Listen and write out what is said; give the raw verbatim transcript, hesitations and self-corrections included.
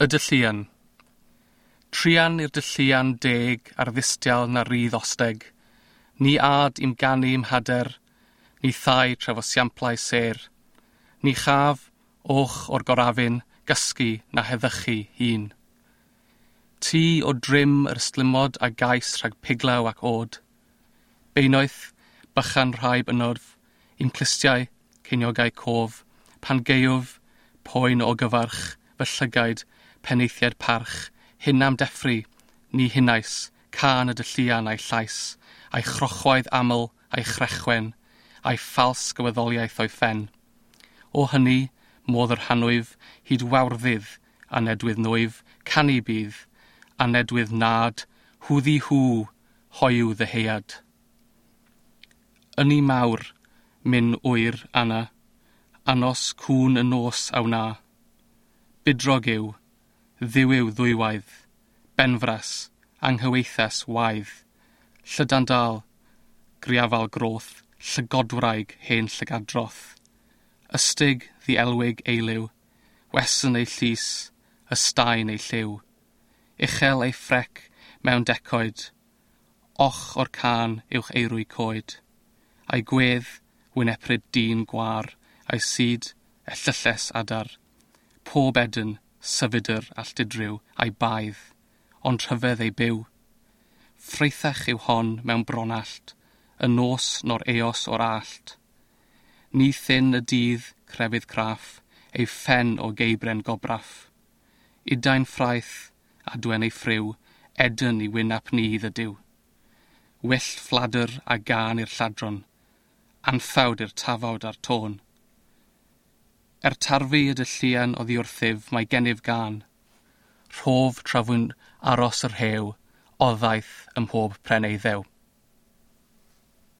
Y dylluan. Trian i'r dylluan deg ar ddistial na rydd osteg, ni ad i'm ganu im hader, ni thai trefosiamplau ser, ni chaf, och o'r gorafin, gysgu na heddychu hun. Tŷ o drim yr slymod a gais rhag piglaw ac od. Beinoeth, bychan rhaib ynodf, i'm clistiau, ceiniogau cof, pan geiwf, poen o gyfarch, fy llygaid, peneithiad parch, hynam deffri, ni hynnais, can y dylluan a'i llais, a'i chrochwaith aml, a'i chrechwen, a'i ffals gyweddoliaeth o'i ffen. O hynny, modd yr hanwyf, hyd wawrddydd, anedwydd nwyf, canu bydd, anedwydd nad, hwddi hw, hoiw ddeheuad. Yni mawr, myn wyr anna, anos cwn y nos awna. Bydrog yw, ddiw yw ddwywaith, benfras, anghyweithas waith, llydan dal, griafal groth, llygodwraig hen llygadroth. Ystig ddi elwig eiliw, wesyn ei llys, ystain ei lliw, uchel ei ffrec mewn decoed, och o'r can uwch eirwy coed, a'i gwedd wyneprid dyn gwar, a'i syd e llylles adar, pob edyn, syfydr alltidryw, a'i baedd, ond rhyfedd ei byw. Ffreithach yw hon mewn bronallt, y nos nor eos o'r allt. Ni thyn y dydd crefydd craff, ei ffen o geibren gobraff. Udain ffraith, adwen ei ffriw, edyn i wynap nydd y diw. Wyllt ffladyr a gan i'r lladron, anffawd i'r tafawd a'r tôn. Er tarfu y dylluan o ddiwrthyf mae gennyf gan, rhof trafwn aros yr hew, oddaeth ym mhob pren ei ddew.